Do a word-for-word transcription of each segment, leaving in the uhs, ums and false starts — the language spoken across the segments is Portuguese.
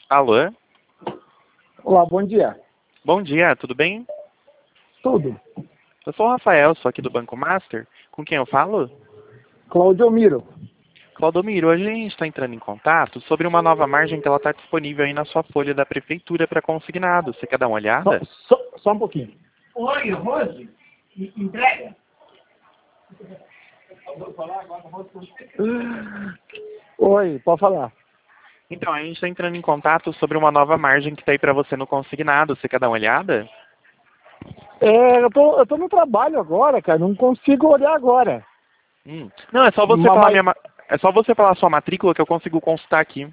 Alô? Olá, bom dia. Bom dia, tudo bem? Tudo. Eu sou o Rafael, sou aqui do Banco Master. Com quem eu falo? Claudio Miro. Claudomiro, hoje a gente está entrando em contato sobre uma nova margem que ela está disponível aí na sua folha da prefeitura para consignado. Você quer dar uma Só, olhada? só, só um pouquinho. Oi, Rose, e- entrega. Oi, pode falar. Então, a gente está entrando em contato sobre uma nova margem que está aí para você no consignado. Você quer dar uma olhada? É, eu tô, eu tô no trabalho agora, cara. Não consigo olhar agora. Hum. Não, é só você Ma- falar mas, minha ma- é só você falar a sua matrícula que eu consigo consultar aqui.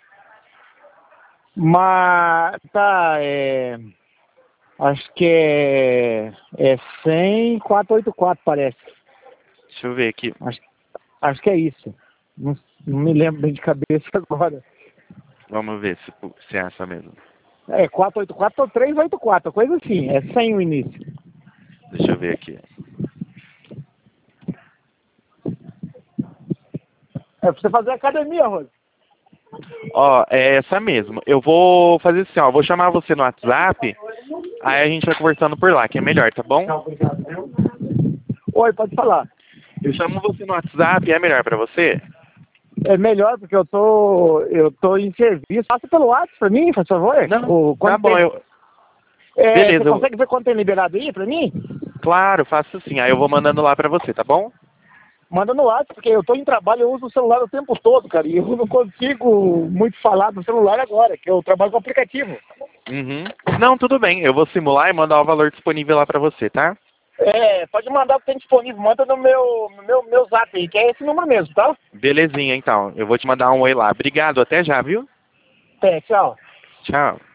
mas tá, é, acho que é, é cem, quatrocentos e oitenta e quatro, parece. Deixa eu ver aqui. Acho, acho que é isso. Não, não me lembro bem de cabeça agora. Vamos ver se, se é essa mesmo. É quatrocentos e oitenta e quatro ou trezentos e oitenta e quatro, coisa assim. É cem o início. Deixa eu ver aqui. É pra você fazer academia, Rose. Ó, é essa mesmo. Eu vou fazer assim, ó. Vou chamar você no WhatsApp. Aí a gente vai conversando por lá, que é melhor, tá bom? Oi, pode falar. Eu chamo você no WhatsApp, é melhor pra você? É melhor porque eu tô, eu tô em serviço. Passa pelo WhatsApp pra mim, por favor. Não, O, tá quanto bom. tem, Eu... é, Beleza, você eu... consegue ver quanto tem liberado aí pra mim? claro, faço sim. Aí eu vou mandando lá pra você, tá bom? Manda no WhatsApp, porque eu tô em trabalho, eu uso o celular o tempo todo, cara. E eu não consigo muito falar do celular agora, que eu trabalho com aplicativo. Uhum. Não, tudo bem. Eu vou simular e mandar o valor disponível lá pra você, tá? É, pode mandar o que tem disponível. Manda no meu, no meu, meu zap aí, que é esse número mesmo, tá? Belezinha, então. Eu vou te mandar um oi lá. Obrigado, até já, viu? Até, tchau. Tchau.